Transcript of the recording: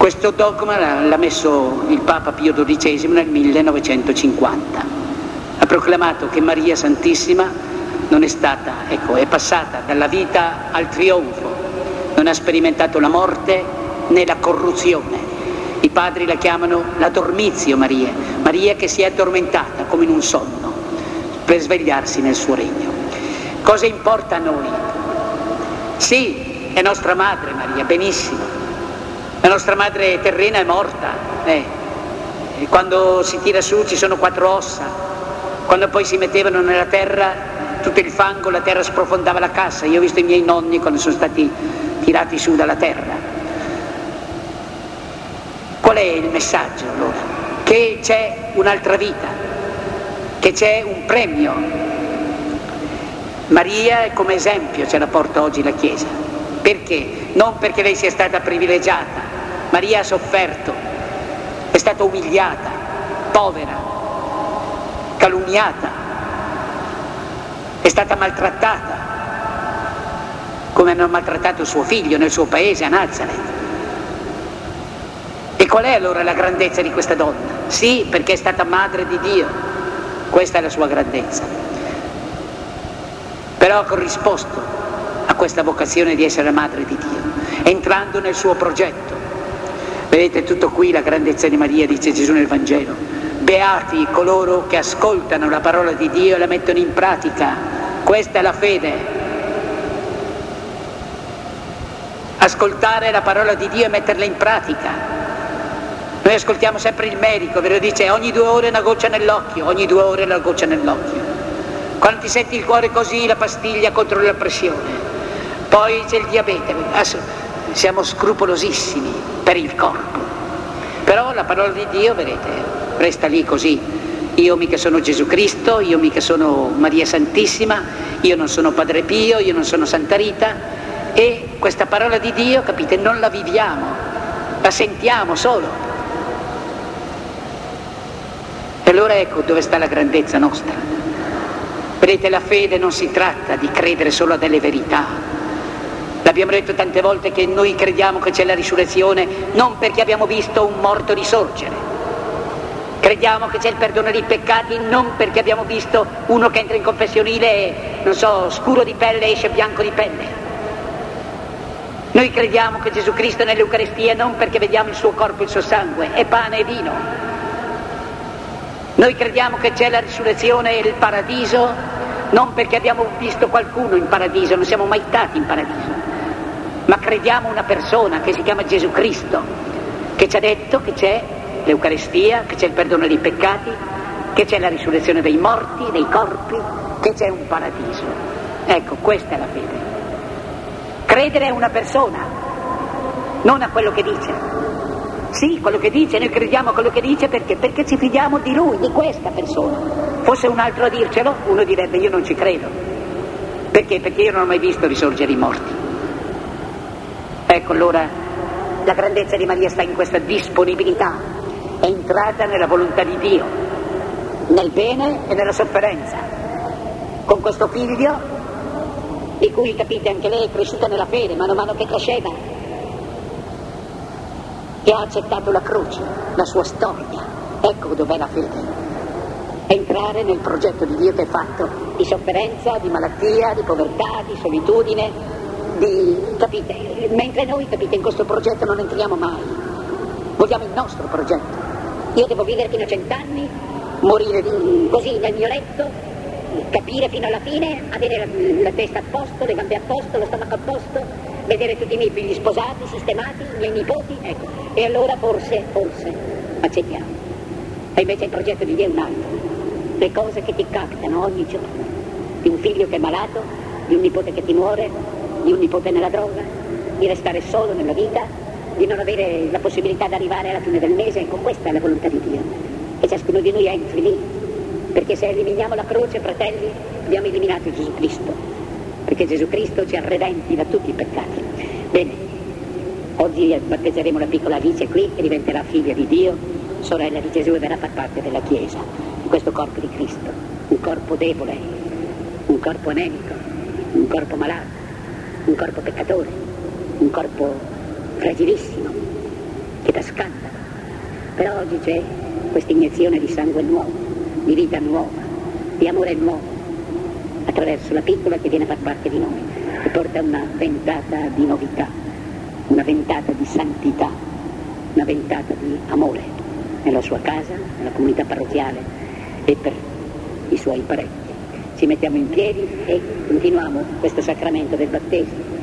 Questo dogma l'ha messo il Papa Pio XII nel 1950. Ha proclamato che Maria Santissima non è stata, è passata dalla vita al trionfo, non ha sperimentato la morte né la corruzione. I padri la chiamano la dormitio Maria, Maria che si è addormentata come in un sonno per svegliarsi nel suo regno. Cosa importa a noi? Sì, è nostra madre Maria, benissimo. La nostra madre terrena è morta, e quando si tira su ci sono 4 ossa, quando poi si mettevano nella terra, tutto il fango, la terra sprofondava la cassa. Io ho visto i miei nonni quando sono stati tirati su dalla terra. Qual è il messaggio allora? Che c'è un'altra vita, che c'è un premio. Maria come esempio ce la porta oggi la Chiesa. Perché? Non perché lei sia stata privilegiata. Maria ha sofferto, è stata umiliata, povera, calunniata, è stata maltrattata, come hanno maltrattato suo figlio nel suo paese a Nazareth. E qual è allora la grandezza di questa donna? Sì, perché è stata madre di Dio, questa è la sua grandezza. Però ha corrisposto a questa vocazione di essere madre di Dio, entrando nel suo progetto. Vedete, tutto qui la grandezza di Maria, dice Gesù nel Vangelo. Beati coloro che ascoltano la parola di Dio e la mettono in pratica. Questa è la fede. Ascoltare la parola di Dio e metterla in pratica. Noi ascoltiamo sempre il medico, ve lo dice, ogni 2 ore una goccia nell'occhio, ogni 2 ore una goccia nell'occhio. Quando ti senti il cuore così, la pastiglia contro la pressione. Poi c'è il diabete. Siamo scrupolosissimi per il corpo. Però la parola di Dio, vedete, resta lì così. Io mica sono Gesù Cristo, io mica sono Maria Santissima, io non sono Padre Pio, io non sono Santa Rita. E questa parola di Dio, capite, non la viviamo, la sentiamo solo. E allora ecco dove sta la grandezza nostra. Vedete, la fede non si tratta di credere solo a delle verità. L'abbiamo detto tante volte che noi crediamo che c'è la risurrezione non perché abbiamo visto un morto risorgere. Crediamo che c'è il perdono dei peccati non perché abbiamo visto uno che entra in confessionile e, non so, scuro di pelle esce bianco di pelle. Noi crediamo che Gesù Cristo è nell'Eucaristia non perché vediamo il suo corpo e il suo sangue, è pane e vino. Noi crediamo che c'è la risurrezione e il paradiso non perché abbiamo visto qualcuno in paradiso, non siamo mai stati in paradiso. Ma crediamo una persona che si chiama Gesù Cristo, che ci ha detto che c'è l'Eucaristia, che c'è il perdono dei peccati, che c'è la risurrezione dei morti, dei corpi, che c'è un paradiso. Ecco, questa è la fede. Credere a una persona, non a quello che dice. Sì, quello che dice, noi crediamo a quello che dice perché ci fidiamo di lui, di questa persona. Fosse un altro a dircelo, uno direbbe io non ci credo. Perché? Perché io non ho mai visto risorgere i morti. Ecco allora la grandezza di Maria sta in questa disponibilità, è entrata nella volontà di Dio, nel bene e nella sofferenza. Con questo figlio, di cui capite anche lei è cresciuta nella fede, mano a mano che cresceva, che ha accettato la croce, la sua storia. Ecco dov'è la fede. Entrare nel progetto di Dio che è fatto di sofferenza, di malattia, di povertà, di solitudine, capite? Mentre noi, capite, in questo progetto non entriamo mai. Vogliamo il nostro progetto. Io devo vivere fino a 100 anni, morire così nel mio letto, capire fino alla fine, avere la testa a posto, le gambe a posto, lo stomaco a posto, vedere tutti i miei figli sposati, sistemati, i miei nipoti, ecco. E allora forse accettiamo. E invece il progetto di Dio è un altro. Le cose che ti capitano ogni giorno, di un figlio che è malato, di un nipote che ti muore, di un nipote nella droga, di restare solo nella vita, di non avere la possibilità di arrivare alla fine del mese. Ecco, questa è la volontà di Dio, che ciascuno di noi entri lì, perché se eliminiamo la croce, fratelli, abbiamo eliminato Gesù Cristo, perché Gesù Cristo ci ha redenti da tutti i peccati. Bene, oggi battezzeremo la piccola Alice qui, che diventerà figlia di Dio, sorella di Gesù, e verrà a far parte della Chiesa, di questo corpo di Cristo, un corpo debole, un corpo anemico, un corpo malato, un corpo peccatore, un corpo fragilissimo, che dà scandalo. Però oggi c'è questa iniezione di sangue nuovo, di vita nuova, di amore nuovo, attraverso la piccola che viene a far parte di noi, che porta una ventata di novità, una ventata di santità, una ventata di amore nella sua casa, nella comunità parrocchiale e per i suoi parenti. Ci mettiamo in piedi e continuiamo questo sacramento del battesimo.